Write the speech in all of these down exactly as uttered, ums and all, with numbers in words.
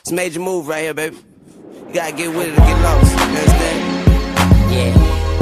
It's a major move right here, baby. You gotta get with it to get lost. You understand? Yeah.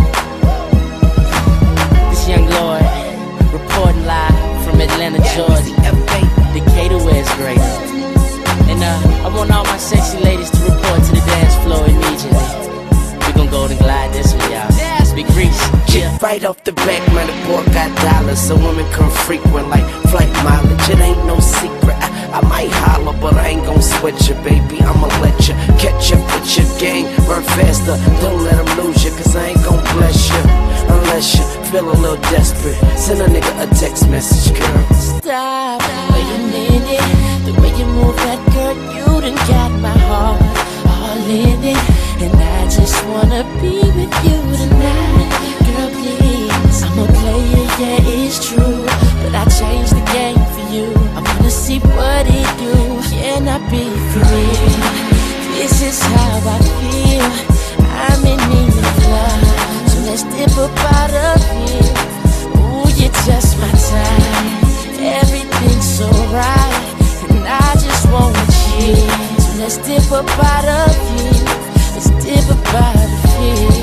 This young Lord, reporting live from Atlanta, Georgia. Decatur, where it's great. And uh, I want all my sexy ladies to report to the dance floor immediately. We gon' go and glide this one, y'all. Big Reese, yeah. Right off the back, man, the boy got dollars, so women come frequent like flight mileage. It ain't no secret. I, I might holler, but I ain't gon' sweat you, baby. I'ma let you catch up with your game. Run faster, don't let them lose you, cause I ain't gon' bless you unless you feel a little desperate. Send a nigga a text message, girl. Stop, wait a minute. The way you move that girl, you done got my heart all in it. And I just wanna be with you tonight. Girl, please, I'm a player, yeah, it's true, but I changed the game for you. I wanna see what it do. Can I be free? This is how I feel. I'm in need of love, so let's dip up out of here. Ooh, you're just my type. Everything's so right, and I just wanna cheer. So let's dip up out of here. Let's dip up out of here.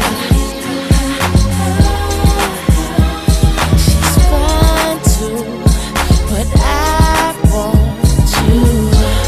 She's fine too, but I want you.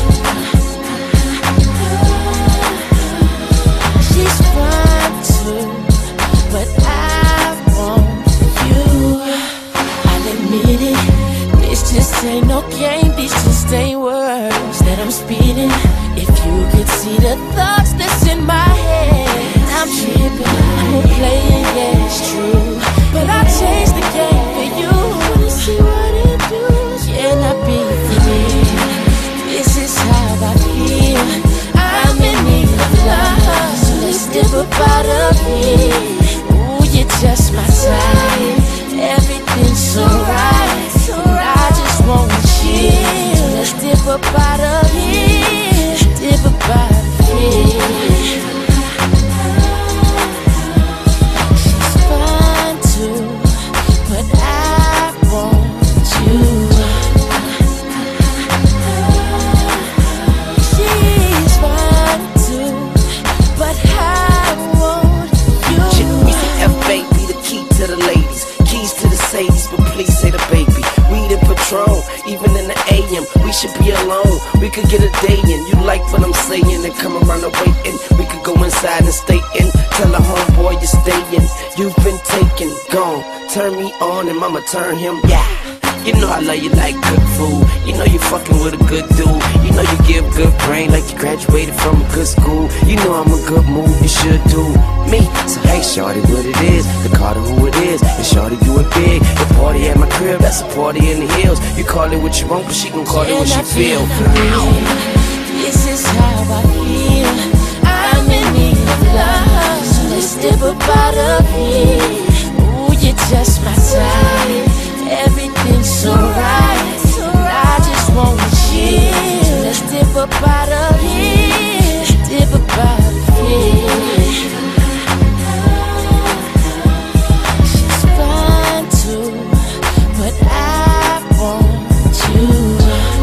She's fine too, but I want you. I'll admit it, this just ain't no game, these just ain't words that I'm speeding. If you could see the thoughts that's in my head, I'm tripping, I'm a player, yeah, it's true, but I changed the game for you. Wanna see what it do? Can I be free? This is how I feel. I'm in need of love, so let's dip up out of here. Ooh, you're just my type. Everything's so right, and I just wanna chill. So let's dip up out of here. Dip up out of here. She's fine too, but I want you. She's fine too, but I want you. Easy F, baby, the key to the ladies. Keys to the Sadies, but please say the baby. Weed and Patron, even in the A M, we should be alone. We could get a day in. You like what I'm saying and come around the waiting. We could go inside and stay in. Tell a homeboy you're staying. You've been taken, gone. Turn me on and mama turn him. Yeah. You know I love you like good food. You know you fucking with a good dude. You know you give good brain like you graduated from a good school. You know I'm a good move, you should do me. So hey shorty, what it is, the Carter who it is. And shorty, you a big, the party at my crib, that's a party in the hills. You call it what you want, but she gon' call it what she feel. This is how I feel. I'm in need of love, so let's dip up out of here. Ooh, you're just my type. Everything's so right, and I just wanna chill. So let's dip up out of here. Dip up out of here. She's fine too, but I want you.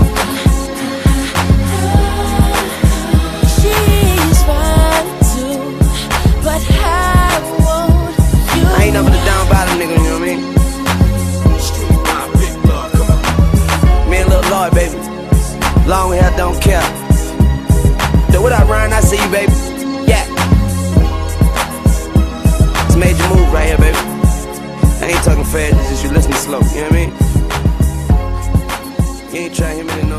She's fine too, but I want you. I ain't never the down bottom nigga, you know what I mean? Me and Lil Lloyd, baby. Long hair, don't care. So what up, Ryan? I see you, baby. Yeah. It's a major move right here, baby. I ain't talking fast, it's just you listening slow, you know what I mean? You ain't trying to hear me